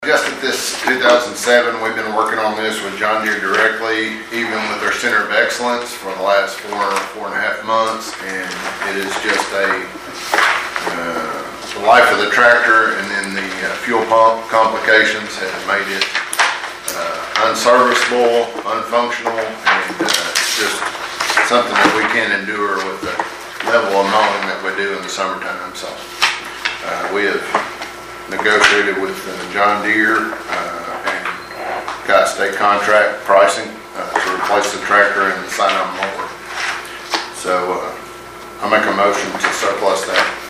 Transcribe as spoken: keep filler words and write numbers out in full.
Just at this two thousand seven, we've been working on this with John Deere directly, even with their Center of Excellence for the last four, four and a half months, and it is just a, uh, the life of the tractor and then the uh, fuel pump complications have made it uh, unserviceable, unfunctional, and uh, it's just something that we can't endure with the level of mowing that we do in the summertime. So uh, we have negotiated with uh, John Deere uh, and got state contract pricing uh, to replace the tractor and the sign-on mower. So uh, I make a motion to surplus that.